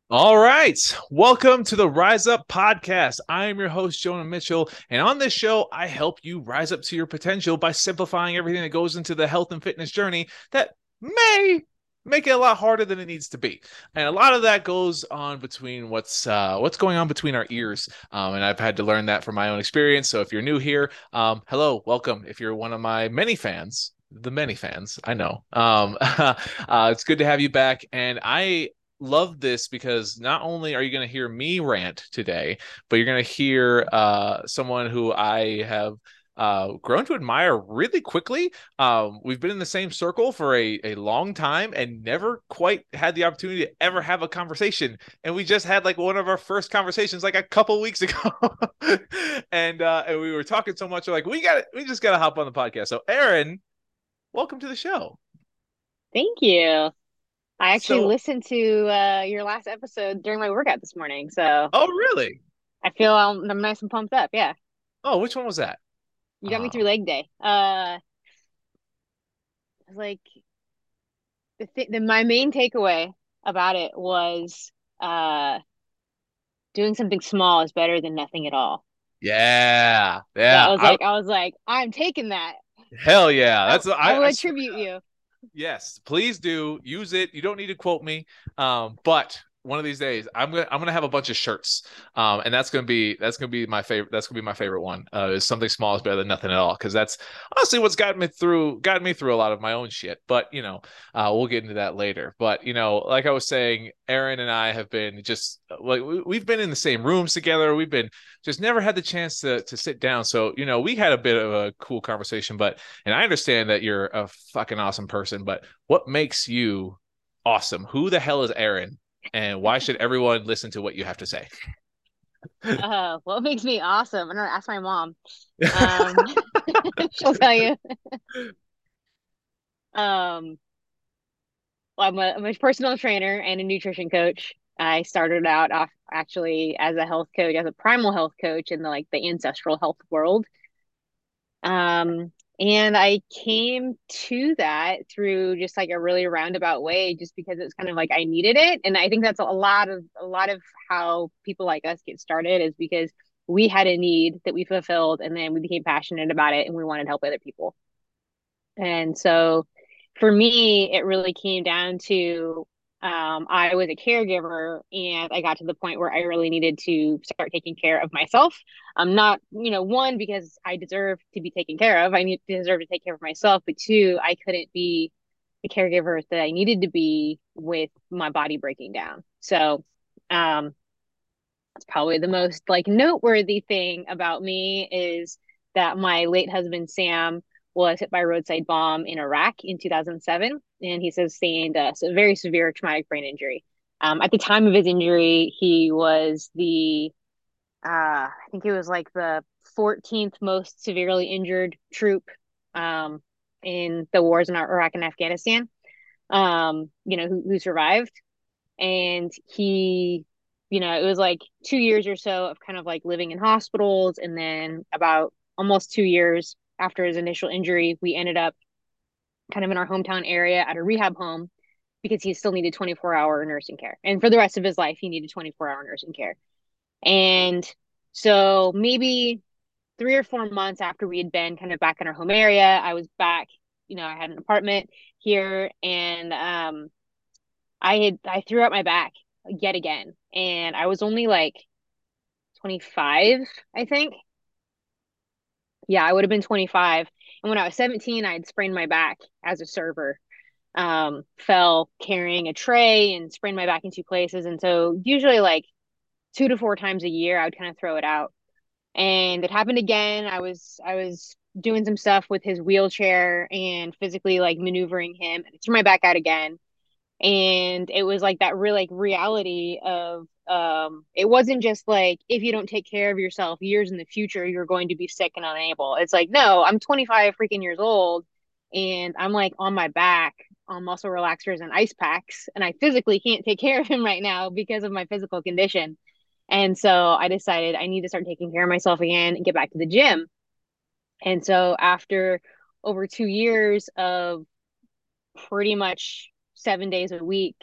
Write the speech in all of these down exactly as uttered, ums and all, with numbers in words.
All right. Welcome to the Rise Up Podcast. I am your host, Jonah Mitchell. And on this show, I help you rise up to your potential by simplifying everything that goes into the health and fitness journey that may make it a lot harder than it needs to be. And a lot of that goes on between what's uh, what's going on between our ears. Um, and I've had to learn that from my own experience. So if you're new here, um, hello, welcome. If you're one of my many fans, the many fans, I know. Um, uh, it's good to have you back. And I love this because not only are you going to hear me rant today, but you're going to hear uh, someone who I have uh, grown to admire really quickly. Um, we've been in the same circle for a, a long time and never quite had the opportunity to ever have a conversation. And we just had like one of our first conversations like a couple weeks ago. and uh, and we were talking so much, we're like, we got we just got to hop on the podcast. So, Aaron, welcome to the show. Thank you. I actually So, listened to uh, your last episode during my workout this morning, so oh, really? I feel I'm, I'm nice and pumped up. Yeah, Oh, which one was that? you got me through Uh, leg day. Uh, like the, th the my main takeaway about it was uh doing something small is better than nothing at all. yeah, That yeah. was I like I was like I'm taking that. hell yeah. I That's I I, will I swear attribute you. yes, please do use it. You don't need to quote me. Um, but one of these days, I'm gonna I'm gonna have a bunch of shirts. Um, and that's gonna be that's gonna be my favorite. That's gonna be my favorite one. Uh, is something small is better than nothing at all. Because that's honestly what's gotten me through gotten me through a lot of my own shit. But you know, uh, we'll get into that later. But you know, like I was saying, Aaron and I have been just like we, we've been in the same rooms together. We've been just never had the chance to to sit down. So you know, we had a bit of a cool conversation. But and I understand that you're a fucking awesome person, but what makes you awesome? Who the hell is Aaron? And why should everyone listen to what you have to say? Uh, what makes me awesome? I'm gonna ask my mom. Um, she'll tell you. Um, well, I'm a, I'm a personal trainer and a nutrition coach. I started out off actually as a health coach, as a primal health coach in the like the ancestral health world. Um, and I came to that through just like a really roundabout way, just because it's kind of like I needed it. And I think that's a lot of a lot of how people like us get started is because we had a need that we fulfilled and then we became passionate about it and we wanted to help other people. And so for me, it really came down to um, I was a caregiver and I got to the point where I really needed to start taking care of myself. Um, not, you know, one, because I deserve to be taken care of. I need deserve to take care of myself, but two, I couldn't be the caregiver that I needed to be with my body breaking down. So, um, that's probably the most like noteworthy thing about me is that my late husband Sam was hit by a roadside bomb in Iraq in two thousand seven, and he sustained a very severe traumatic brain injury. Um, at the time of his injury, he was the uh, I think it was like the fourteenth most severely injured troop um, in the wars in Iraq and Afghanistan. Um, you know, who, who survived and he you know it was like two years or so of kind of like living in hospitals and then about almost two years after his initial injury we ended up kind of in our hometown area at a rehab home because he still needed twenty-four hour nursing care and for the rest of his life he needed twenty-four hour nursing care and so maybe three or four months after we had been kind of back in our home area I was back. You know, I had an apartment here and um I had I threw out my back yet again, and I was only like twenty-five, I think. Yeah, I would have been twenty-five. And when I was seventeen, I had sprained my back as a server. Um, fell carrying a tray and sprained my back in two places. And so usually like two to four times a year, I would kind of throw it out. And it happened again. I was I was doing some stuff with his wheelchair and physically like maneuvering him and I threw my back out again. And it was like that real like reality of um it wasn't just like if you don't take care of yourself years in the future you're going to be sick and unable. It's like no, I'm twenty-five freaking years old and I'm like on my back on muscle relaxers and ice packs and I physically can't take care of him right now because of my physical condition. And so I decided I need to start taking care of myself again and get back to the gym. And so after over two years of pretty much seven days a week,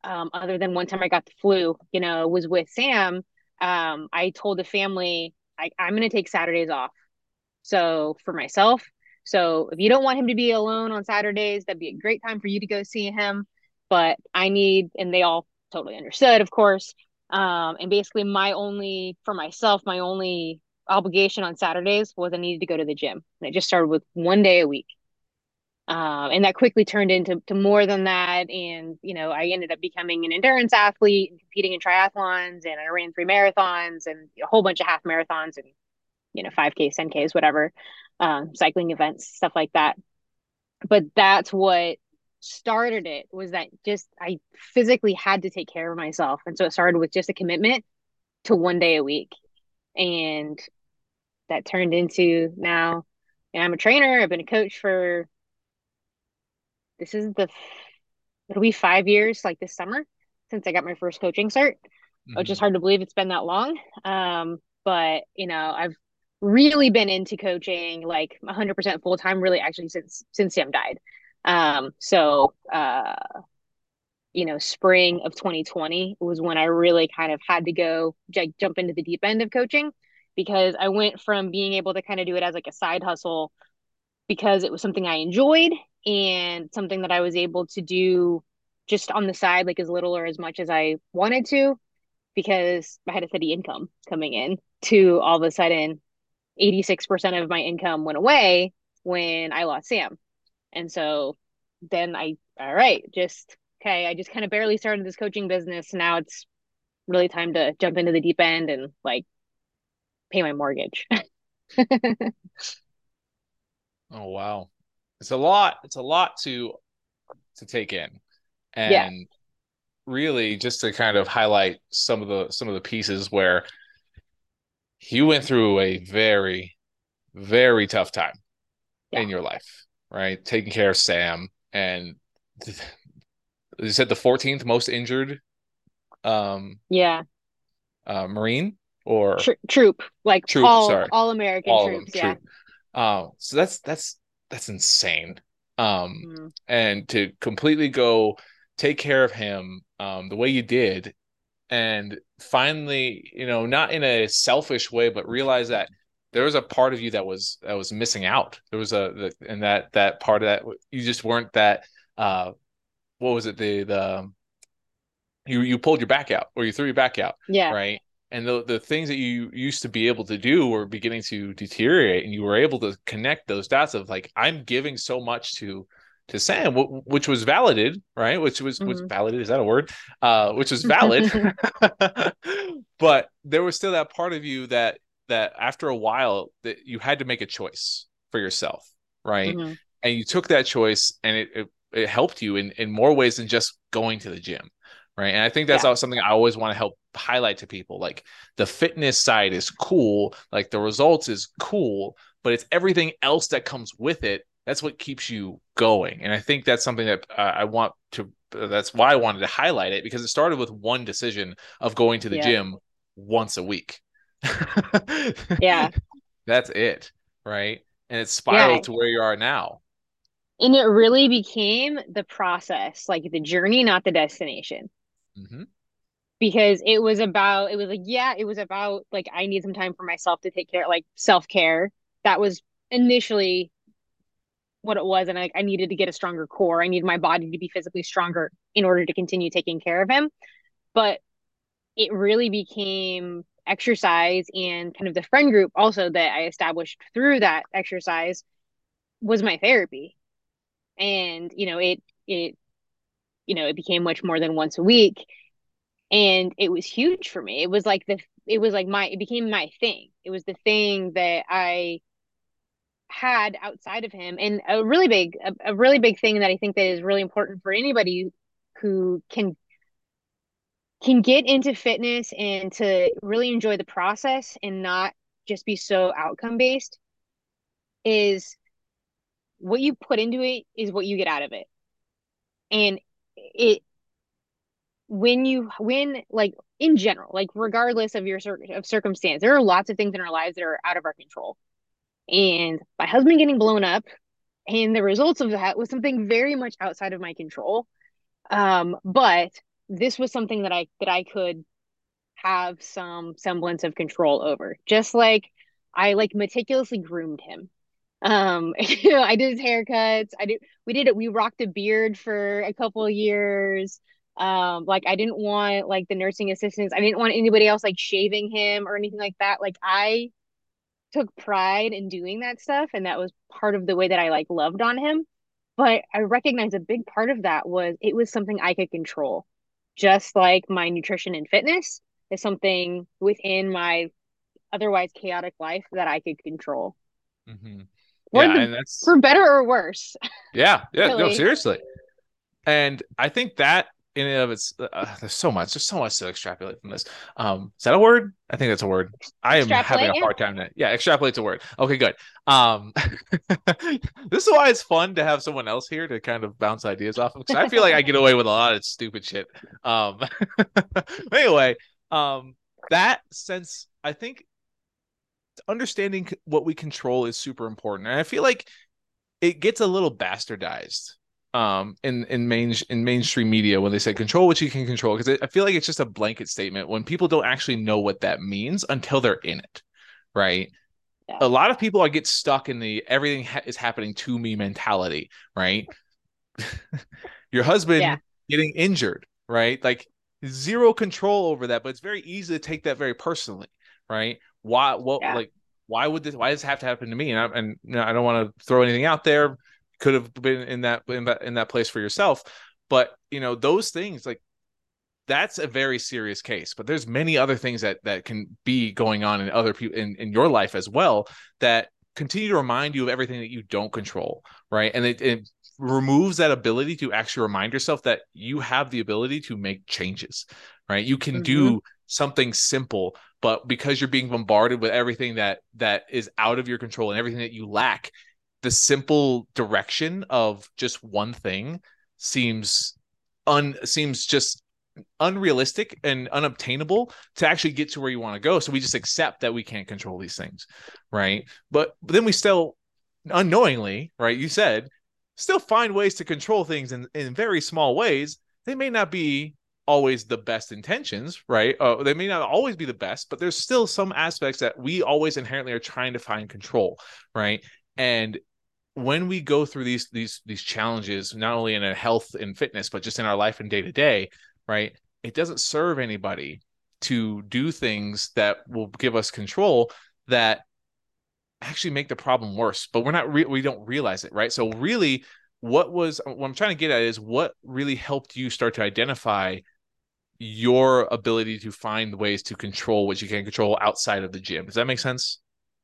um, other than one time I got the flu, you know, was with Sam. Um, I told the family, I, I'm going to take Saturdays off. So for myself, so if you don't want him to be alone on Saturdays, that'd be a great time for you to go see him. But I need, and they all totally understood, of course. Um, and basically, my only, for myself, my only obligation on Saturdays was I needed to go to the gym. And it just started with one day a week. Um, and that quickly turned into to more than that. And, you know, I ended up becoming an endurance athlete and competing in triathlons, and I ran three marathons and a whole bunch of half marathons and, you know, five Ks, ten Ks, whatever, um, cycling events, stuff like that. But that's what started it, was that just I physically had to take care of myself. And so it started with just a commitment to one day a week. And that turned into now, and I'm a trainer. I've been a coach for, this is the, it'll be five years like this summer since I got my first coaching cert, which is Mhm. hard to believe it's been that long. Um, but you know, I've really been into coaching like one hundred percent full time, really actually since since Sam died. Um, so uh, you know, spring of twenty twenty was when I really kind of had to go j- jump into the deep end of coaching, because I went from being able to kind of do it as like a side hustle because it was something I enjoyed and something that I was able to do just on the side, like as little or as much as I wanted to, because I had a steady income coming in, to all of a sudden eighty-six percent of my income went away when I lost Sam. And so then I, all right, just, okay, I just kind of barely started this coaching business. Now it's really time to jump into the deep end and like pay my mortgage. Oh wow. It's a lot. It's a lot to to take in. Yeah. And really just to kind of highlight some of the some of the pieces where you went through a very, very tough time Yeah. in your life, right? Taking care of Sam, and you said the fourteenth most injured um Yeah. uh Marine or Tr- troop, like troop, all sorry. all American All of them troops. Yeah. troop. Um, so that's that's that's insane. Um, Mm. and to completely go take care of him um the way you did, and finally, you know, not in a selfish way, but realize that there was a part of you that was that was missing out. There was a the, and that that part of that you just weren't that uh what was it the the you you pulled your back out or you threw your back out, Yeah. right? And the the things that you used to be able to do were beginning to deteriorate, and you were able to connect those dots of like, I'm giving so much to to Sam, which was validated, right? Which was was Hmm. validated. Is that a word? Uh, which was valid, but there was still that part of you that that after a while that you had to make a choice for yourself, right? Hmm. And you took that choice, and it it, it helped you in in more ways than just going to the gym, right? And I think that's Yeah. something I always want to help highlight to people. Like the fitness side is cool, like the results is cool, but it's everything else that comes with it. That's what keeps you going. And I think that's something that uh, I want to, uh, that's why I wanted to highlight it, because it started with one decision of going to the Yeah. gym once a week. Yeah. That's it, right? And it Yeah. spiraled to where you are now. And it really became the process, like the journey, not the destination. Mm-hmm. Because it was about, it was like, yeah, it was about like, I need some time for myself to take care, like self care. That was initially what it was. And I, I needed to get a stronger core. I needed my body to be physically stronger in order to continue taking care of him. But it really became exercise, and kind of the friend group also that I established through that exercise was my therapy. And, you know, it, it, you know, it became much more than once a week. And it was huge for me. It was like the, it was like my, it became my thing. It was the thing that I had outside of him. And a really big, a, a really big thing that I think that is really important for anybody who can can get into fitness and to really enjoy the process and not just be so outcome based, is what you put into it is what you get out of it. And it, when you, when like in general, like regardless of your cir- of circumstance, there are lots of things in our lives that are out of our control. And my husband getting blown up and the results of that was something very much outside of my control. Um, but this was something that I that I could have some semblance of control over. Just like I like meticulously groomed him. Um, you know, I did his haircuts. I did we did it. We rocked a beard for a couple of years. Um, like I didn't want like the nursing assistants. I didn't want anybody else like shaving him or anything like that. Like I took pride in doing that stuff, and that was part of the way that I like loved on him. But I recognize a big part of that was it was something I could control. Just like my nutrition and fitness is something within my otherwise chaotic life that I could control. Hmm. For Yeah, the and that's for better or worse, yeah, yeah, no, really. seriously. And I think that in and of its, uh, there's so much, there's so much to extrapolate from this. Um, is that a word? I think that's a word. I am having Extrapolate, a yeah. hard time. To, yeah, extrapolate's a word. Okay, good. Um, this is why it's fun to have someone else here to kind of bounce ideas off of, because I feel like I get away with a lot of stupid shit. Um, anyway, um, that sense, I think understanding what we control is super important, and I feel like it gets a little bastardized um in in main in mainstream media when they say control what you can control, because I feel like it's just a blanket statement when people don't actually know what that means until they're in it, right? Yeah. A lot of people are get stuck in the everything ha- is happening to me mentality, right? Your Yeah. husband getting injured, right? Like zero control over that, but it's very easy to take that very personally, right? Why what Yeah. like why would this why does this have to happen to me? And I, and you know, I don't want to throw anything out there. Could have been in that in that in that place for yourself, but you know those things, like that's a very serious case. But there's many other things that that can be going on in other people in, in your life as well that continue to remind you of everything that you don't control, right? And it, it removes that ability to actually remind yourself that you have the ability to make changes, right? You can Hmm. do something simple, but because you're being bombarded with everything that that is out of your control and everything that you lack, the simple direction of just one thing seems un seems just unrealistic and unobtainable to actually get to where you want to go. So we just accept that we can't control these things, right? But, but then we still unknowingly, right? You said still find ways to control things in, in very small ways. They may not be always the best intentions, right? Uh, they may not always be the best, but there's still some aspects that we always inherently are trying to find control, right? And when we go through these these these challenges, not only in a health and fitness, but just in our life and day to day, right? It doesn't serve anybody to do things that will give us control that actually make the problem worse. But we're not re- we don't realize it, right? So really, what was what I'm trying to get at is what really helped you start to identify your ability to find ways to control what you can control outside of the gym. Does that make sense?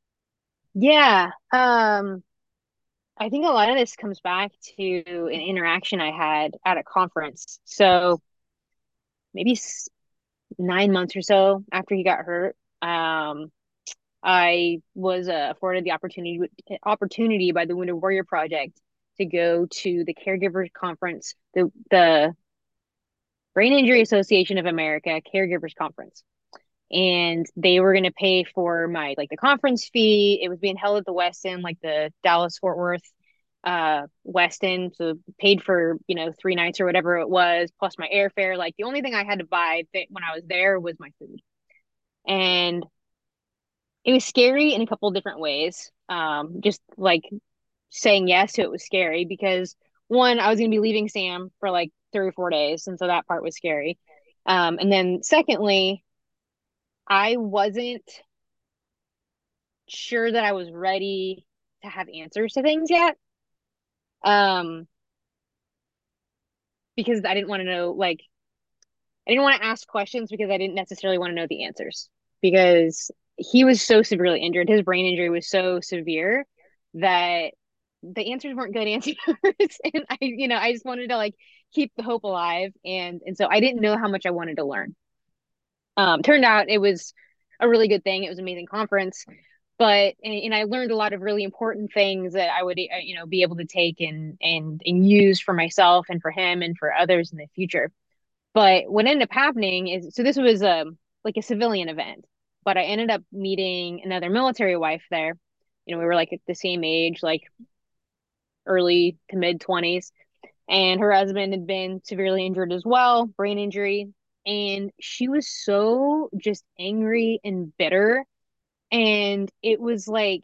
Yeah. Um, I think a lot of this comes back to an interaction I had at a conference. So maybe s- nine months or so after he got hurt, um, I was uh, afforded the opportunity opportunity by the Wounded Warrior Project to go to the Caregivers Conference, the the Brain Injury Association of America Caregivers Conference. And they were going to pay for my like the conference fee. It was being held at the Westin, like the Dallas Fort Worth uh Westin, so paid for, you know, three nights or whatever it was, plus my airfare. Like the only thing I had to buy th- when I was there was my food. And it was scary in a couple different ways. Um, just like saying yes to it was scary because one, I was going to be leaving Sam for like three or four days, and so that part was scary. Um, and then secondly, I wasn't sure that I was ready to have answers to things yet. Um, because I didn't want to know, like, I didn't want to ask questions because I didn't necessarily want to know the answers because he was so severely injured. His brain injury was so severe that the answers weren't good answers. And I, you know, I just wanted to like keep the hope alive. And and so I didn't know how much I wanted to learn. Um, turned out it was a really good thing. It was an amazing conference, but and, and I learned a lot of really important things that I would, uh, you know, be able to take and and and use for myself and for him and for others in the future. But what ended up happening is, so this was um like a civilian event, but I ended up meeting another military wife there. You know, we were like at the same age, like early to mid twenties, and her husband had been severely injured as well, brain injury. And she was so just angry and bitter. And it was like,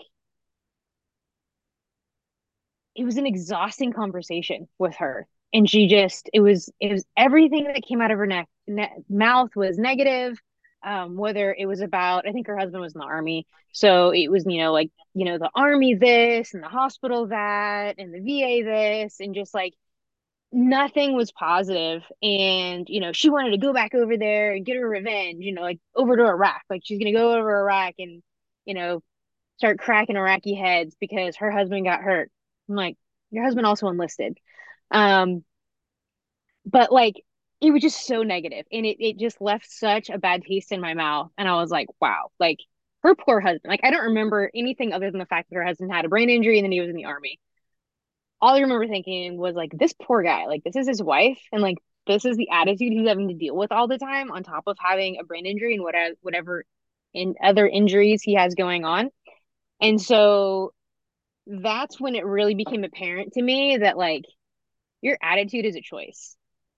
it was an exhausting conversation with her. And she just, it was, it was everything that came out of her neck, ne- mouth was negative. Um, whether it was about, I think her husband was in the army. So it was, you know, like, you know, the army this and the hospital that and the V A this, and just like nothing was positive. And, you know, she wanted to go back over there and get her revenge, you know, like over to Iraq. Like she's going to go over Iraq and, you know, start cracking Iraqi heads because her husband got hurt. I'm like, your husband also enlisted. Um, but like it was just so negative and it, it just left such a bad taste in my mouth. And I was like, wow, like her poor husband. Like I don't remember anything other than the fact that her husband had a brain injury and then he was in the army. All I remember thinking was like, this poor guy, like this is his wife, and like this is the attitude he's having to deal with all the time, on top of having a brain injury and whatever whatever in other injuries he has going on. And so that's when it really became apparent to me that like your attitude is a choice.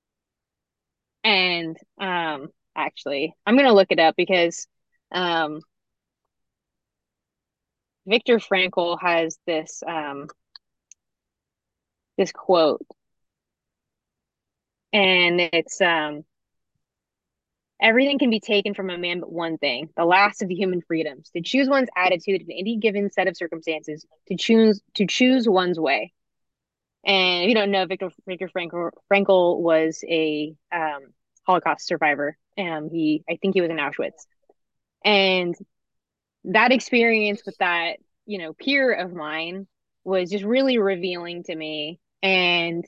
And um actually, I'm gonna look it up because um Viktor Frankl has this um this quote, and it's um everything can be taken from a man but one thing, the last of the human freedoms, to choose one's attitude in any given set of circumstances, to choose to choose one's way. And if you don't know, Viktor Viktor Frankl, Frankl was a um, Holocaust survivor. Um, he, I think, he was in Auschwitz, and that experience with that, you know, peer of mine was just really revealing to me. And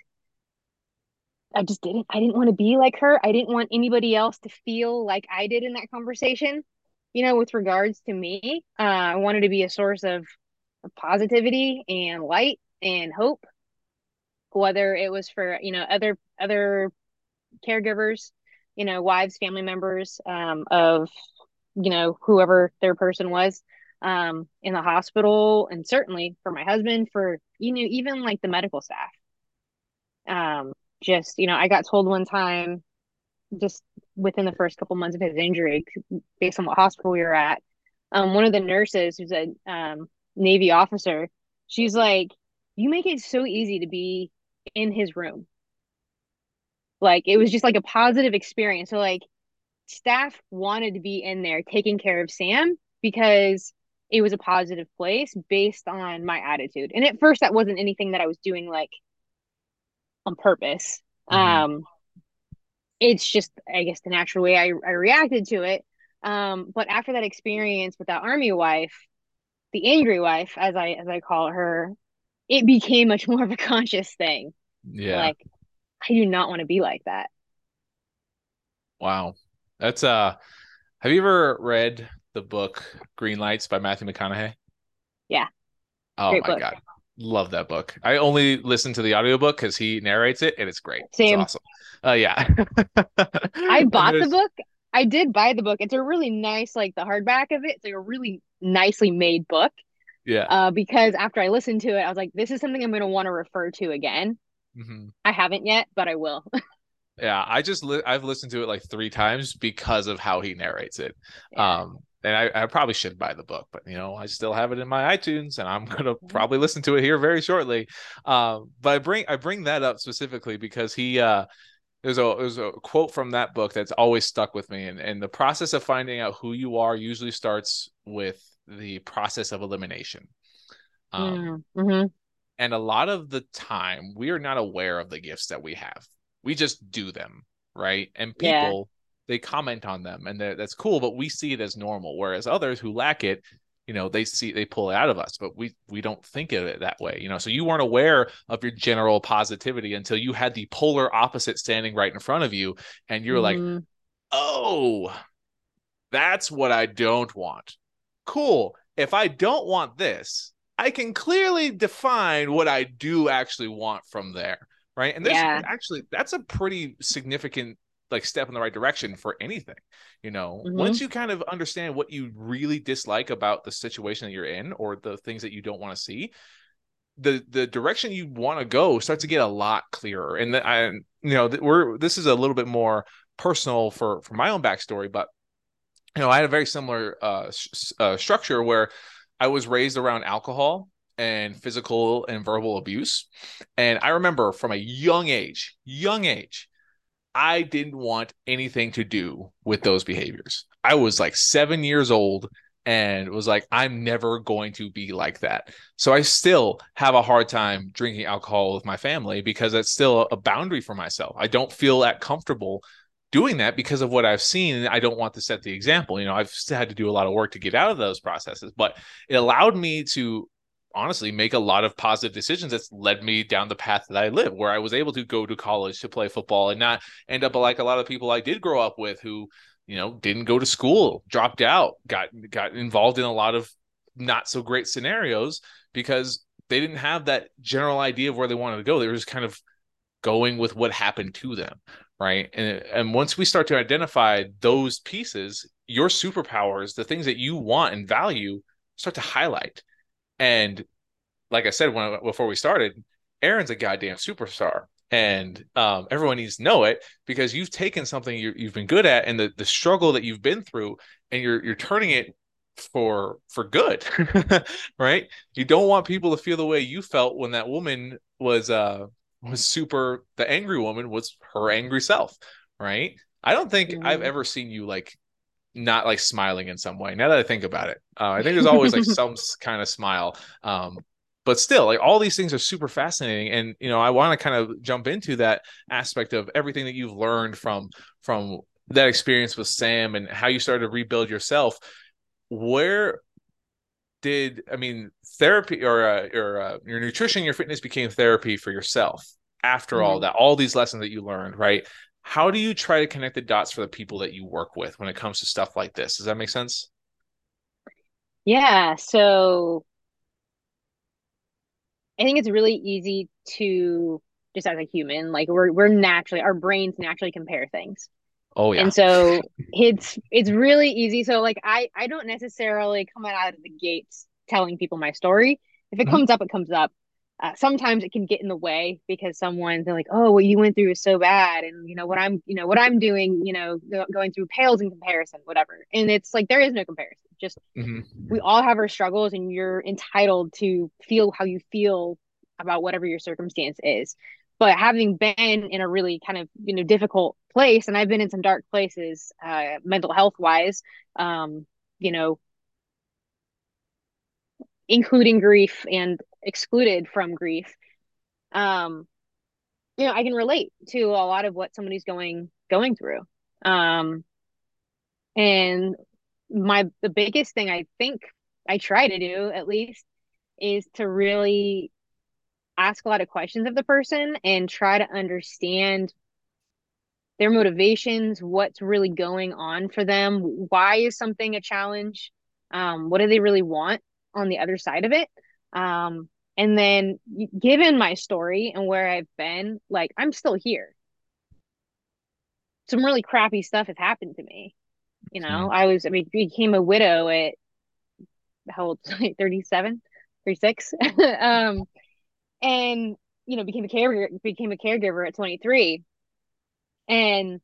I just didn't, I didn't want to be like her. I didn't want anybody else to feel like I did in that conversation. You know, with regards to me, uh, I wanted to be a source of, of positivity and light and hope, whether it was for, you know, other other caregivers, you know, wives, family members, um, of, you know, whoever their person was, um, in the hospital, and certainly for my husband, for, you know, even like the medical staff. Um, just, you know, I got told one time, just within the first couple months of his injury, based on what hospital we were at, um, one of the nurses, who's a um, Navy officer, she's like, "You make it so easy to be in his room." Like it was just like a positive experience. So like staff wanted to be in there taking care of Sam because it was a positive place based on my attitude. And at first that wasn't anything that I was doing like on purpose. Mm-hmm. Um, it's just, I guess, the natural way I, I reacted to it. Um, but after that experience with that army wife, the angry wife, as I as I call her, it became much more of a conscious thing. Yeah. Like, I do not want to be like that. Wow. That's uh have you ever read the book Green Lights by Matthew McConaughey? Yeah, Oh great my book. God. Love that book. I only listen to the audiobook because he narrates it and it's great. It's Same. awesome. Uh yeah. I And bought the there's book. I did buy the book. It's a really nice, like the hardback of it. It's like a really nicely made book. yeah. Uh, because after I listened to it, I was like, this is something I'm going to want to refer to again. hmm I haven't yet, but I will. Yeah, I just li I've listened to it like three times because of how he narrates it. Yeah. Um, and I, I probably should buy the book, but you know, I still have it in my iTunes, and I'm gonna Mhm. probably listen to it here very shortly. Um, but I bring I bring that up specifically because he uh there's a there's a quote from that book that's always stuck with me, and and the process of finding out who you are usually starts with the process of elimination. Um, Mm-hmm. and a lot of the time, we are not aware of the gifts that we have. We just do them, right? And Yeah. people, they comment on them, and that's cool, but we see it as normal. Whereas others who lack it, you know, they see they pull it out of us, but we we don't think of it that way, you know. So you weren't aware of your general positivity until you had the polar opposite standing right in front of you, and you're like, Mm-hmm. oh, that's what I don't want. Cool. If I don't want this, I can clearly define what I do actually want from there. Right. And there's Yeah. actually, that's a pretty significant like step in the right direction for anything. You know, Mm-hmm. once you kind of understand what you really dislike about the situation that you're in or the things that you don't want to see, the the direction you want to go starts to get a lot clearer. And the, I, you know, we're this is a little bit more personal for for my own backstory, but you know, I had a very similar uh, uh, structure where I was raised around alcohol and physical and verbal abuse. And I remember from a young age, young age, I didn't want anything to do with those behaviors. I was like seven years old and was like, I'm never going to be like that. So I still have a hard time drinking alcohol with my family because it's still a boundary for myself. I don't feel that comfortable doing that because of what I've seen. And I don't want to set the example. You know, I've still had to do a lot of work to get out of those processes, but it allowed me to honestly make a lot of positive decisions that's led me down the path that I live, where I was able to go to college to play football and not end up like a lot of people I did grow up with who, you know, didn't go to school, dropped out, got got involved in a lot of not so great scenarios because they didn't have that general idea of where they wanted to go. They were just kind of going with what happened to them, right? And and once we start to identify those pieces, your superpowers, the things that you want and value, start to highlight. And like I said when before we started, Aaron's a goddamn superstar, and um, everyone needs to know it because you've taken something you you've been good at and the the struggle that you've been through, and you're you're turning it for for good, right? You don't want people to feel the way you felt when that woman was uh was super. The angry woman was her angry self, right? I don't think I've Mm-hmm. ever seen you like not like smiling in some way. Now that I think about it, uh, I think there's always like some kind of smile. Um, but still, like all these things are super fascinating, and you know, I want to kind of jump into that aspect of everything that you've learned from from that experience with Sam and how you started to rebuild yourself. Where did I mean therapy or uh, or uh, your nutrition, your fitness became therapy for yourself after all Mm-hmm. that, all these lessons that you learned, right? How do you try to connect the dots for the people that you work with when it comes to stuff like this? Does that make sense? Yeah, so I think it's really easy to just as a human, like we're we're naturally our brains naturally compare things. Oh yeah. And so it's it's really easy. So like I I don't necessarily come out of the gates telling people my story. If it Mhm. comes up, it comes up. Uh, sometimes it can get in the way because someone they're like, "Oh, what you went through is so bad," and you know what I'm, you know what I'm doing, you know, go- going through pales in comparison, whatever. And it's like there is no comparison. Just we Mhm. all have our struggles, and you're entitled to feel how you feel about whatever your circumstance is. But having been in a really kind of you know difficult place, and I've been in some dark places, uh, mental health wise, um, you know, including grief and excluded from grief. Um, you know, I can relate to a lot of what somebody's going going through. Um, and my the biggest thing I think I try to do at least is to really ask a lot of questions of the person and try to understand their motivations, what's really going on for them, why is something a challenge, um, what do they really want on the other side of it. Um, and then, given my story and where I've been, like I'm still here. Some really crappy stuff has happened to me. You know, Mhm. I was, I mean, became a widow at how old, like thirty-seven, thirty-six. um, and, you know, became a caregiver, became a caregiver at twenty-three. And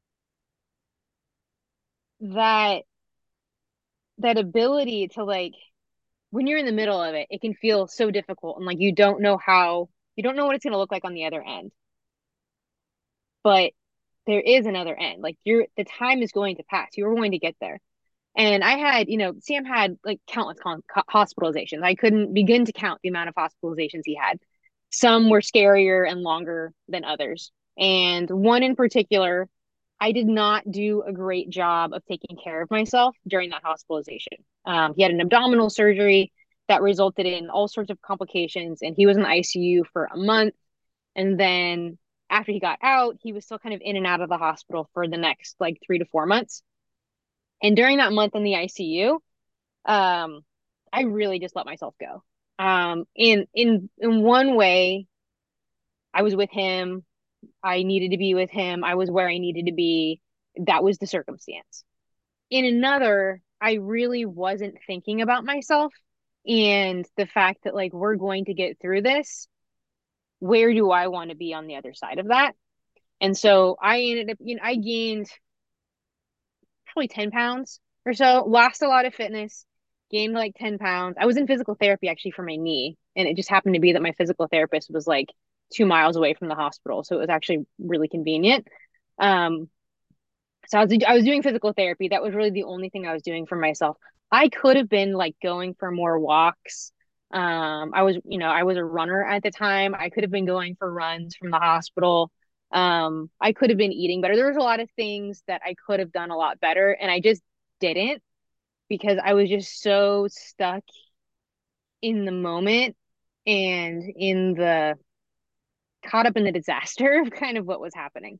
that that ability to like when you're in the middle of it, it can feel so difficult and like you don't know how you don't know what it's going to look like on the other end. But there is another end. Like you're the time is going to pass. You're going to get there. And I had, you know, Sam had like countless con- hospitalizations. I couldn't begin to count the amount of hospitalizations he had. Some were scarier and longer than others. And one in particular, I did not do a great job of taking care of myself during that hospitalization. Um, he had an abdominal surgery that resulted in all sorts of complications, and he was in the I C U for a month. And then after he got out, he was still kind of in and out of the hospital for the next like three to four months. And during that month in the I C U, um, I really just let myself go. Um, in in in one way, I was with him. I needed to be with him. I was where I needed to be. That was the circumstance. In another, I really wasn't thinking about myself and the fact that like we're going to get through this. Where do I want to be on the other side of that? And so I ended up, you know, I gained probably ten pounds or so, lost a lot of fitness, gained like ten pounds. I was in physical therapy actually for my knee. And it just happened to be that my physical therapist was like two miles away from the hospital. So it was actually really convenient. Um, so I was, I was doing physical therapy. That was really the only thing I was doing for myself. I could have been like going for more walks. Um, I was, you know, I was a runner at the time. I could have been going for runs from the hospital. Um, I could have been eating better. There was a lot of things that I could have done a lot better, and I just didn't because I was just so stuck in the moment and in the caught up in the disaster of kind of what was happening.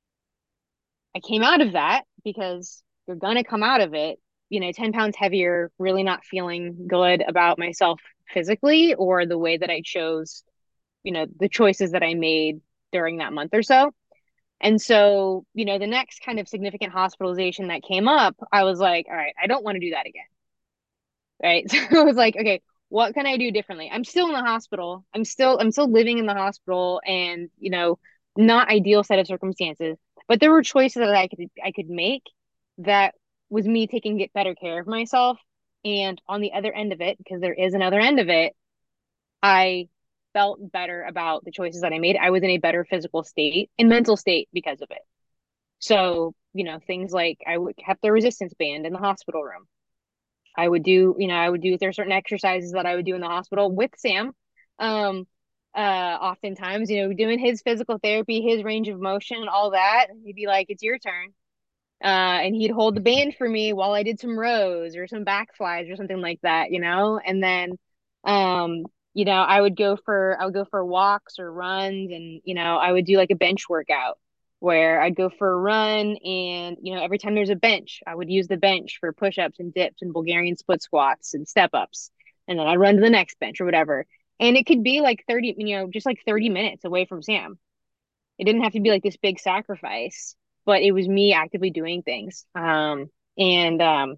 I came out of that because you're gonna come out of it, you know, ten pounds heavier, really not feeling good about myself physically or the way that I chose, you know, the choices that I made during that month or so. And so, you know, the next kind of significant hospitalization that came up, I was like, all right, I don't want to do that again. Right. So I was like, okay, what can I do differently? I'm still in the hospital. I'm still I'm still living in the hospital and, you know, not ideal set of circumstances. But there were choices that I could I could make that was me taking get better care of myself. And on the other end of it, because there is another end of it, I felt better about the choices that I made. I was in a better physical state and mental state because of it. So, you know, things like I kept the resistance band in the hospital room. I would do, you know, I would do, there's certain exercises that I would do in the hospital with Sam. Um, uh, oftentimes, you know, doing his physical therapy, his range of motion, all that. He'd be like, it's your turn. Uh, and he'd hold the band for me while I did some rows or some back flies or something like that, you know? And then, um, you know, I would go for, I would go for walks or runs and, you know, I would do like a bench workout where I'd go for a run and, you know, every time there's a bench, I would use the bench for push-ups and dips and Bulgarian split squats and step ups. And then I'd run to the next bench or whatever. And it could be like thirty, you know, just like thirty minutes away from Sam. It didn't have to be like this big sacrifice, but it was me actively doing things. Um, and um,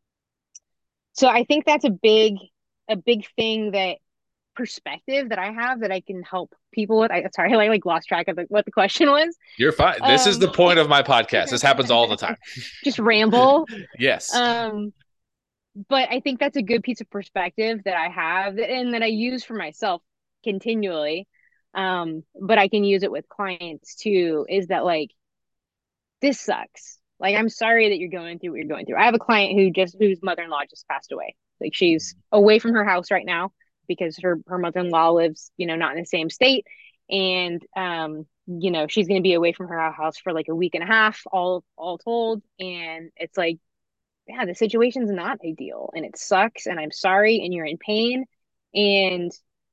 so I think that's a big, a big thing that perspective that I have that I can help people with. I sorry, I like lost track of the, what the question was. You're fine. This is Um, the point of my podcast. This happens all the time. just ramble. Yes. Um, but I think that's a good piece of perspective that I have and that I use for myself continually. Um, but I can use it with clients too, is that like this sucks. Like, I'm sorry that you're going through what you're going through. I have a client who just, whose mother-in-law just passed away. Like, she's away from her house right now because her, her mother-in-law lives, you know, not in the same state. And, um, you know, she's going to be away from her house for like a week and a half, all, all told. And it's like, yeah, the situation's not ideal and it sucks. And I'm sorry. And you're in pain. And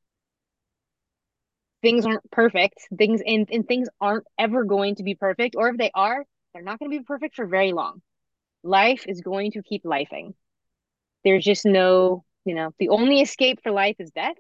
things aren't perfect. Things and, and things aren't ever going to be perfect. Or if they are, they're not going to be perfect for very long. Life is going to keep lifing. There's just no, you know, the only escape for life is death.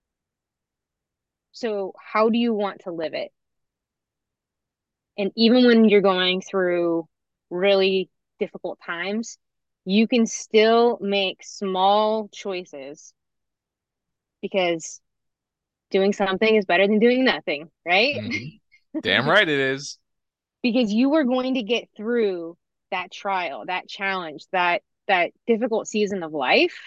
So how do you want to live it? And even when you're going through really difficult times, you can still make small choices because doing something is better than doing nothing, right? Mm-hmm. Damn right it is. Because you are going to get through that trial, that challenge, that that difficult season of life.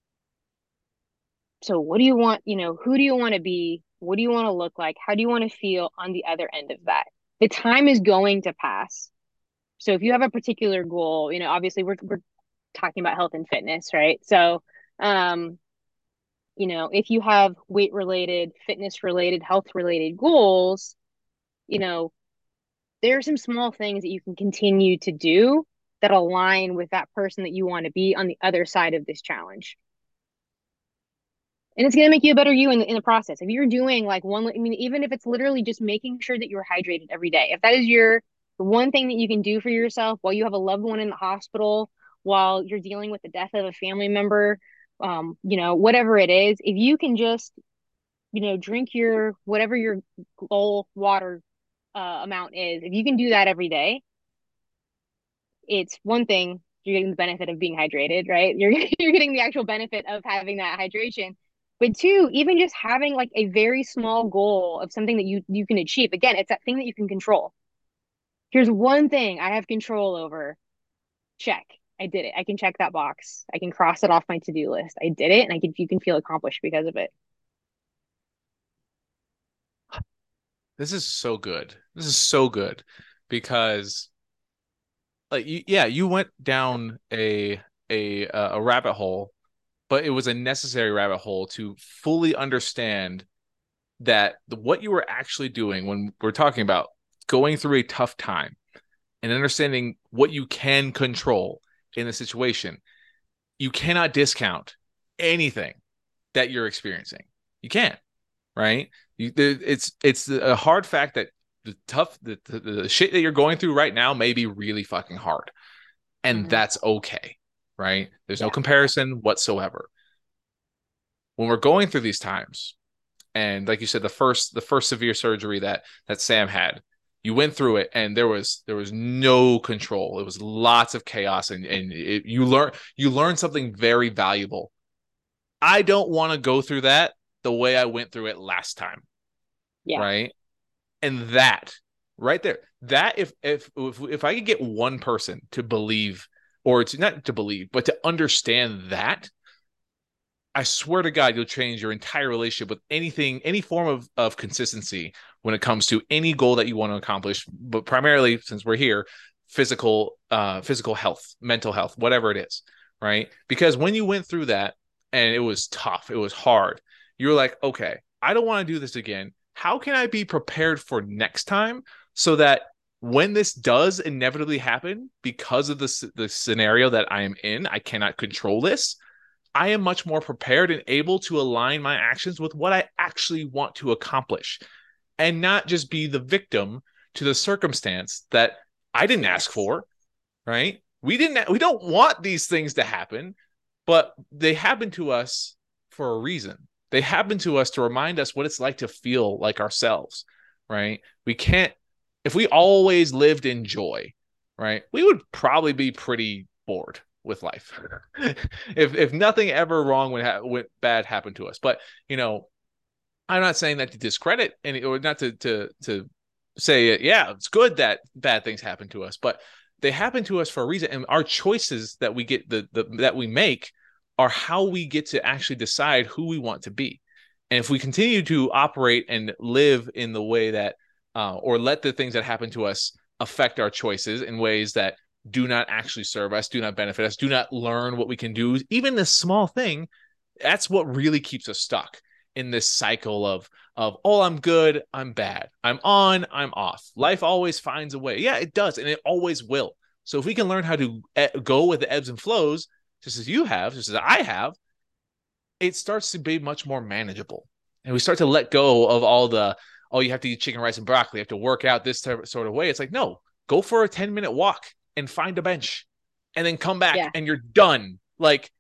So what do you want, you know, who do you want to be? What do you want to look like? How do you want to feel on the other end of that? The time is going to pass. So if you have a particular goal, you know, obviously we're we're talking about health and fitness, right? So um, you know, if you have weight related, fitness related, health related goals, you know, there are some small things that you can continue to do that align with that person that you want to be on the other side of this challenge. And it's going to make you a better you in the, in the process. If you're doing like one, I mean, even if it's literally just making sure that you're hydrated every day, if that is your the one thing that you can do for yourself while you have a loved one in the hospital, while you're dealing with the death of a family member, um, you know, whatever it is, if you can just, you know, drink your whatever your goal water uh, amount is, if you can do that every day, it's one thing you're getting the benefit of being hydrated, right? You're you're getting the actual benefit of having that hydration. But two, even just having like a very small goal of something that you you can achieve. Again, it's that thing that you can control. Here's one thing I have control over. Check. I did it. I can check that box. I can cross it off my to-do list. I did it, and I can you can feel accomplished because of it. This is so good. This is so good because like you, yeah, you went down a a a rabbit hole, but it was a necessary rabbit hole to fully understand that the, what you were actually doing when we're talking about going through a tough time and understanding what you can control in the situation. You cannot discount anything that you're experiencing. You can't, right? You, it's it's a hard fact that the tough the, the, the shit that you're going through right now may be really fucking hard, and Mm-hmm. that's okay, right? There's Yeah. no comparison whatsoever. When we're going through these times, and like you said, the first the first severe surgery that that Sam had, you went through it, and there was there was no control. It was lots of chaos, and and it, you learn you learn something very valuable. I don't want to go through that the way I went through it last time, Yeah. right? And that right there, that if if if if I could get one person to believe, or to not to believe, but to understand that, I swear to God, you'll change your entire relationship with anything, any form of, of consistency when it comes to any goal that you want to accomplish. But primarily, since we're here, physical, uh, physical health, mental health, whatever it is, right? Because when you went through that and it was tough, it was hard, you're like, okay, I don't want to do this again. How can I be prepared for next time so that when this does inevitably happen, because of the the scenario that I am in, I cannot control this. I am much more prepared and able to align my actions with what I actually want to accomplish and not just be the victim to the circumstance that I didn't ask for, right? We didn't we don't want these things to happen, but they happen to us for a reason. They happen to us to remind us what it's like to feel like ourselves, right? We can't if we always lived in joy, right? We would probably be pretty bored with life if if nothing ever wrong would ha- went bad happened to us. But you know, I'm not saying that to discredit any or not to to to say yeah, it's good that bad things happen to us, but they happen to us for a reason, and our choices that we get the, the that we make are how we get to actually decide who we want to be. And if we continue to operate and live in the way that uh, or let the things that happen to us affect our choices in ways that do not actually serve us, do not benefit us, do not learn what we can do, even this small thing, that's what really keeps us stuck in this cycle of of oh, I'm good, I'm bad, I'm on, I'm off. Life always finds a way. Yeah, it does, and it always will. So if we can learn how to go with the ebbs and flows, just as you have, just as I have, it starts to be much more manageable, and we start to let go of all the oh, you have to eat chicken, rice, and broccoli, you have to work out this sort of way. It's like no, go for a ten minute walk and find a bench and then come back Yeah. and you're done. Like,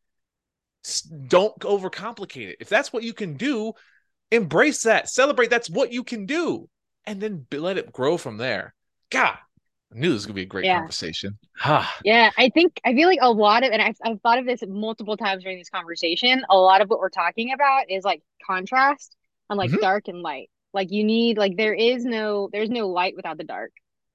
don't overcomplicate it. If that's what you can do, embrace that, celebrate that's what you can do, and then let it grow from there. God, I knew this was gonna be a great Yeah. conversation. Yeah, I think I feel like a lot of, and I've I've thought of this multiple times during this conversation. A lot of what we're talking about is like contrast and like Mhm. dark and light. Like you need like there is no there's no light without the dark.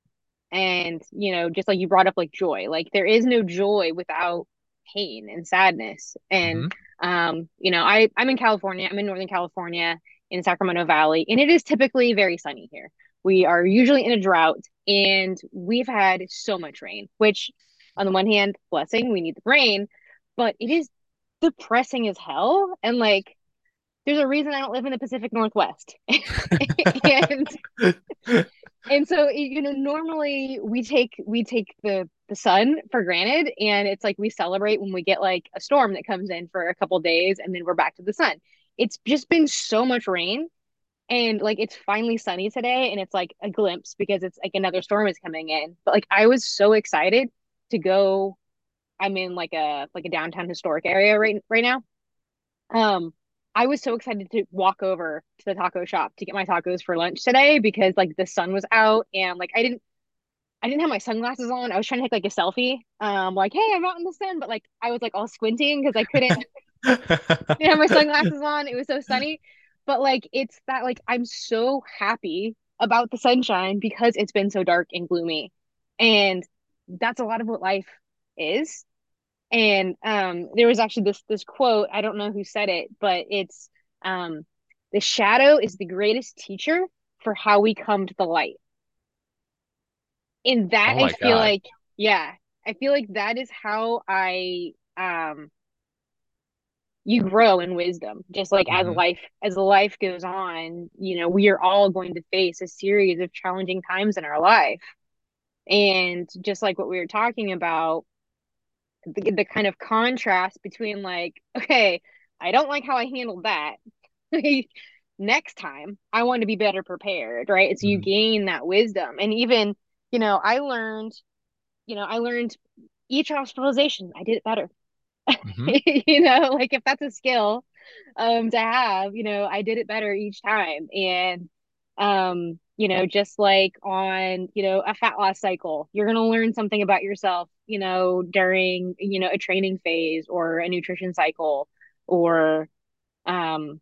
And you know, just like you brought up like joy, like there is no joy without pain and sadness. And Mhm. um, you know, I I'm in California. I'm in Northern California in Sacramento Valley, and it is typically very sunny here. We are usually in a drought, and we've had so much rain, which on the one hand, blessing, we need the rain, but it is depressing as hell. And like, there's a reason I don't live in the Pacific Northwest. and and so you know normally we take we take the the sun for granted, and it's like we celebrate when we get like a storm that comes in for a couple days and then we're back to the sun. It's just been so much rain, and like it's finally sunny today, and it's like a glimpse because it's like another storm is coming in. But like I was so excited to go. I'm in like a like a downtown historic area right right now. Um, I was so excited to walk over to the taco shop to get my tacos for lunch today because like the sun was out, and like I didn't I didn't have my sunglasses on. I was trying to take like a selfie. Um, like, hey, I'm out in the sun, but like I was like all squinting because I couldn't didn't have my sunglasses on. It was so sunny. But like it's that like I'm so happy about the sunshine because it's been so dark and gloomy. And that's a lot of what life is. And um there was actually this this quote, I don't know who said it, but it's um the shadow is the greatest teacher for how we come to the light. In that Oh I my feel God. like, yeah, I feel like that is how I um you grow in wisdom. Just like as Hmm. life as life goes on, you know, we are all going to face a series of challenging times in our life. And just like what we were talking about, the, the kind of contrast between like, okay, I don't like how I handled that. Next time, I want to be better prepared, right? So you Hmm. gain that wisdom. And even, you know, I learned, you know, I learned each hospitalization, I did it better. Hmm. You know, like if that's a skill um to have, you know, I did it better each time. And um, you know, just like on, you know, a fat loss cycle, you're going to learn something about yourself, you know, during, you know, a training phase or a nutrition cycle or um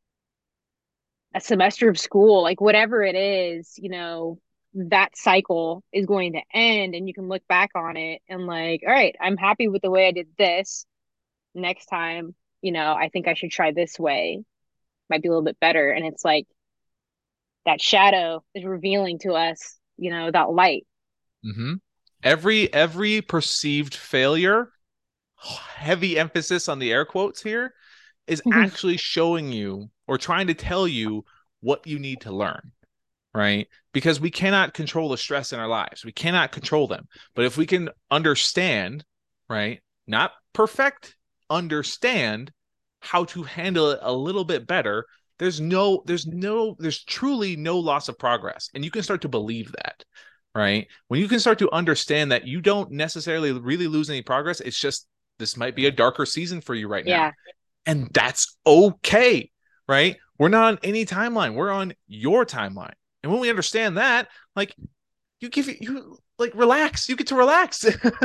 a semester of school, like whatever it is, you know, that cycle is going to end and you can look back on it and like, all right, I'm happy with the way I did this. Next time, you know, I think I should try this way. Might be a little bit better. And it's like that shadow is revealing to us, you know, that light. Hmm. Every every perceived failure, heavy emphasis on the air quotes here, is actually showing you or trying to tell you what you need to learn, right? Because we cannot control the stress in our lives. We cannot control them. But if we can understand, right, not perfect, understand how to handle it a little bit better, there's no, there's no, there's truly no loss of progress. And you can start to believe that, right? When you can start to understand that you don't necessarily really lose any progress, it's just this might be a darker season for you right now. Yeah. And that's okay, right? We're not on any timeline. We're on your timeline. And when we understand that, like you give you like relax, you get to relax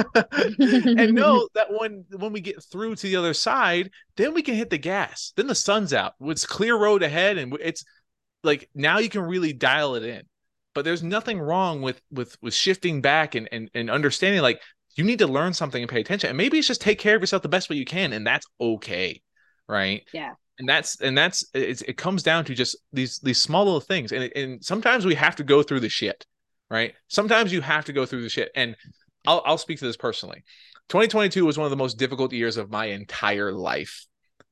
and know that when when we get through to the other side, then we can hit the gas. Then the sun's out. It's clear road ahead and it's like now you can really dial it in. But there's nothing wrong with with with shifting back and and, and understanding like you need to learn something and pay attention. And maybe it's just take care of yourself the best way you can and that's okay, right? Yeah. And that's and that's it's, it comes down to just these these small little things and and sometimes we have to go through the shit, right? Sometimes you have to go through the shit and I'll I'll speak to this personally. twenty twenty-two was one of the most difficult years of my entire life.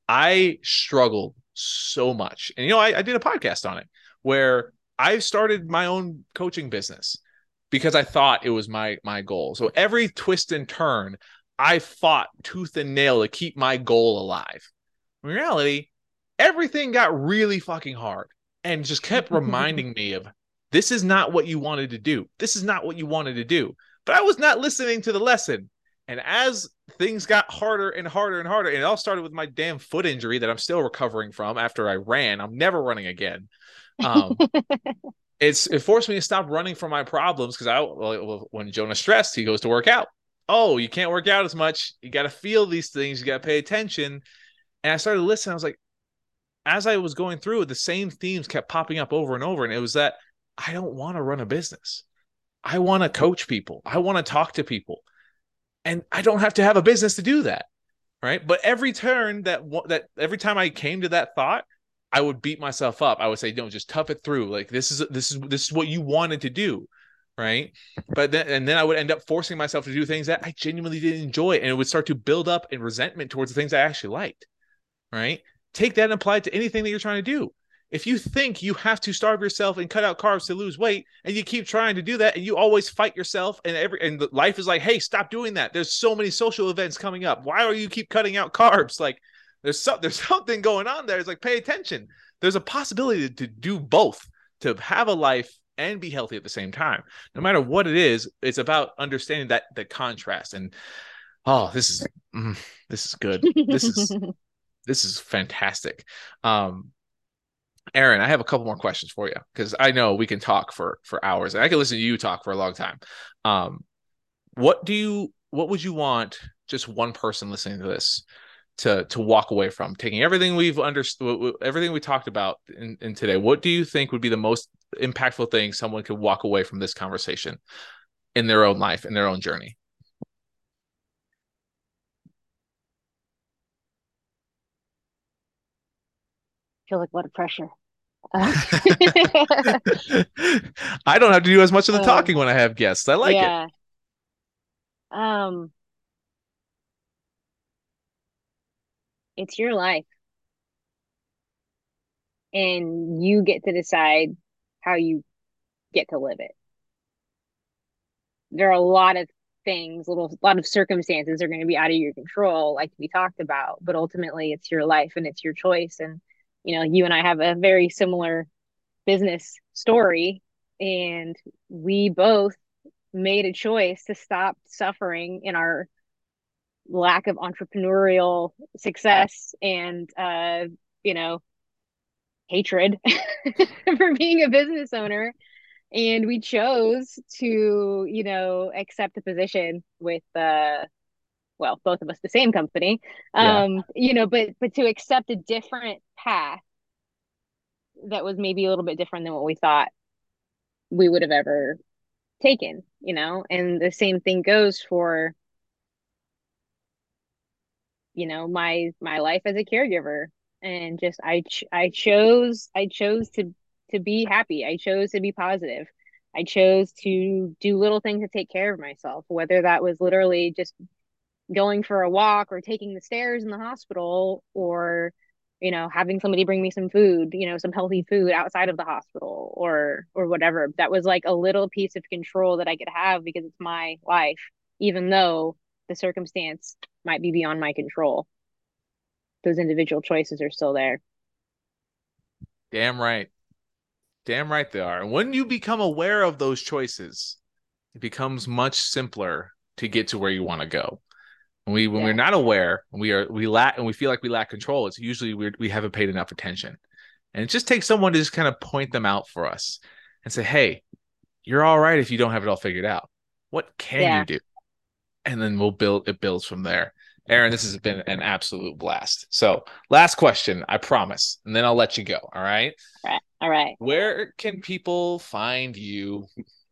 I struggled so much. And, you know, I, I did a podcast on it where I started my own coaching business because I thought it was my my goal. So every twist and turn, I fought tooth and nail to keep my goal alive. In reality, everything got really fucking hard and just kept reminding me of this is not what you wanted to do. This is not what you wanted to do. But I was not listening to the lesson. And as things got harder and harder and harder, and it all started with my damn foot injury that I'm still recovering from after I ran. I'm never running again. Um, it's it forced me to stop running from my problems because I well, when Jonah's stressed, he goes to work out. Oh, you can't work out as much. You got to feel these things. You got to pay attention. And I started listening. I was like, as I was going through it, the same themes kept popping up over and over. And it was that I don't want to run a business. I want to coach people. I want to talk to people. And I don't have to have a business to do that. Right. But every turn that that every time I came to that thought, I would beat myself up. I would say, no, just tough it through. Like this is this is this is what you wanted to do. Right. But then and then I would end up forcing myself to do things that I genuinely didn't enjoy. And it would start to build up in resentment towards the things I actually liked. Right. Take that and apply it to anything that you're trying to do. If you think you have to starve yourself and cut out carbs to lose weight, and you keep trying to do that, and you always fight yourself, and every and life is like, hey, stop doing that. There's so many social events coming up. Why are you keep cutting out carbs? Like, there's so, there's something going on there. It's like, pay attention. There's a possibility to, to do both, to have a life and be healthy at the same time. No matter what it is, it's about understanding that the contrast. And oh, this is mm, this is good. This is this is fantastic. Um, Aaron, I have a couple more questions for you because I know we can talk for for hours, and I can listen to you talk for a long time. Um, what do you what would you want just one person listening to this to to walk away from, taking everything we've understood, everything we talked about in, in today? What do you think would be the most impactful thing someone could walk away from this conversation in their own life, in their own journey? I feel like a lot of pressure. Uh, I don't have to do as much of the um, talking when I have guests. I like it. yeah. Um, it's your life, and you get to decide how you get to live it. There are a lot of things, little, a lot of circumstances are going to be out of your control, like we talked about, but ultimately it's your life and it's your choice. And, you know, you and I have a very similar business story, and we both made a choice to stop suffering in our lack of entrepreneurial success and, uh, you know, hatred for being a business owner. And we chose to, you know, accept a position with, uh, well, both of us, the same company, Yeah. um, you know, but but to accept a different path that was maybe a little bit different than what we thought we would have ever taken, you know. And the same thing goes for, you know, my my life as a caregiver. And just I ch- I chose I chose to to be happy. I chose to be positive. I chose to do little things to take care of myself, whether that was literally just going for a walk or taking the stairs in the hospital, or, you know, having somebody bring me some food, you know, some healthy food outside of the hospital, or or whatever. That was like a little piece of control that I could have because it's my life, even though the circumstance might be beyond my control. Those individual choices are still there. Damn right. Damn right they are. And when you become aware of those choices, it becomes much simpler to get to where you want to go. When we when we're Yeah. not aware, and we are we lack and we feel like we lack control, it's usually we we haven't paid enough attention. And it just takes someone to just kind of point them out for us and say, "Hey, you're all right if you don't have it all figured out. What can you Yeah. do?" And then we'll build it builds from there. Aaron, this has been an absolute blast. So, last question, I promise, and then I'll let you go. All right. All right. All right. Where can people find you?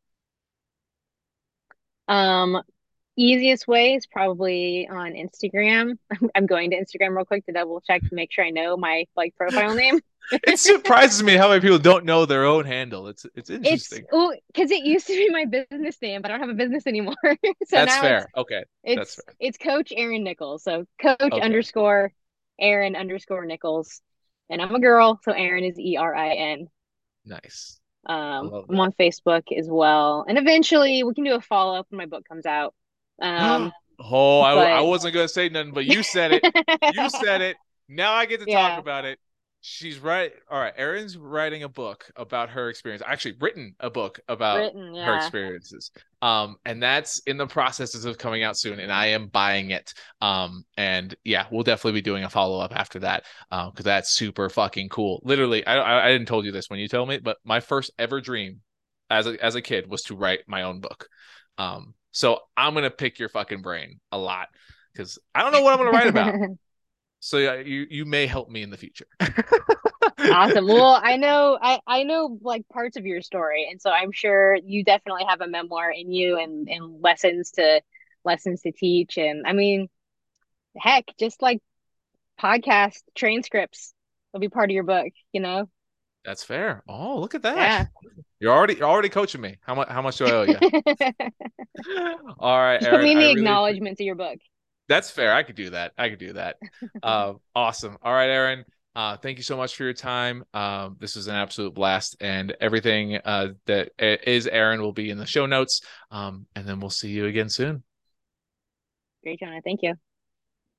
Um, easiest way is probably on Instagram. I'm going to Instagram real quick to double check to make sure I know my like profile name. It surprises me how many people don't know their own handle. It's it's It's interesting. well, because it used to be my business name, but I don't have a business anymore. So That's now it's fair. Okay, that's it's fair. it's Coach Aaron Nichols. So Coach Okay, underscore Aaron underscore Nichols, and I'm a girl, so Aaron is E R I N. nice. I Um, love I'm on Facebook as well, and eventually we can do a follow up when my book comes out. that. Um, Oh, I I but wasn't gonna say nothing, but you said it. You said it. Now I get to talk yeah, about it. She's right. All right, Erin's writing a book about her experience. Actually, written a book about written, her yeah. experiences. Um, and that's in the processes of coming out soon, and I am buying it. Um, and yeah, we'll definitely be doing a follow up after that. Um, because that's super fucking cool. Literally, I, I I didn't told you this when you told me, but my first ever dream as a as a kid was to write my own book. Um, so I'm gonna pick your fucking brain a lot because I don't know what I'm gonna write about. So yeah, you you may help me in the future. Awesome. Well, I know I I know like parts of your story, and so I'm sure you definitely have a memoir in you, and and lessons to lessons to teach. And I mean, heck, just like podcast transcripts will be part of your book, you know? That's fair. Oh, look at that. Yeah. You're already you're already coaching me. How much how much do I owe you? All right, Just put Aaron. me in I the really acknowledgement to your book. that's fair. I could do that. I could do that. Uh, awesome. All right, Aaron. Uh, thank you so much for your time. Um, this was an absolute blast, and everything uh, that is Aaron will be in the show notes. Um, and then we'll see you again soon. Great, Jonah. Thank you.